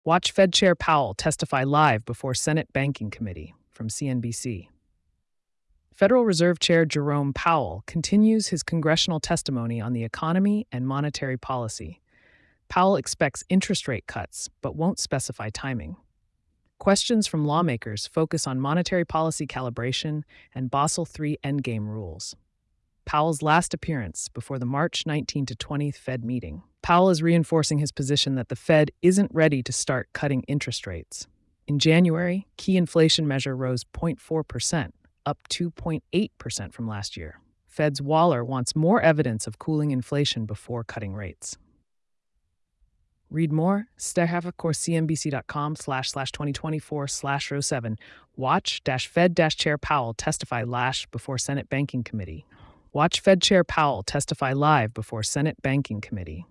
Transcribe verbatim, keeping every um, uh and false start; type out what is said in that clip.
Watch Fed Chair Powell testify live before Senate Banking Committee from C N B C. Federal Reserve Chair Jerome Powell continues his congressional testimony on the economy and monetary policy. Powell expects interest rate cuts, but won't specify timing. Questions from lawmakers focus on monetary policy calibration and Basel three endgame rules. Powell's last appearance before the March nineteenth to twentieth Fed meeting. Powell is reinforcing his position that the Fed isn't ready to start cutting interest rates. In January, key inflation measure rose zero point four percent, up two point eight percent from last year. Fed's Waller wants more evidence of cooling inflation before cutting rates. Read more, stayhavocor.cnbc.com slash slash 2024 slash row 7. Watch dash Fed dash Chair Powell testify lash before Senate Banking Committee. Watch Fed Chair Powell testify live before Senate Banking Committee.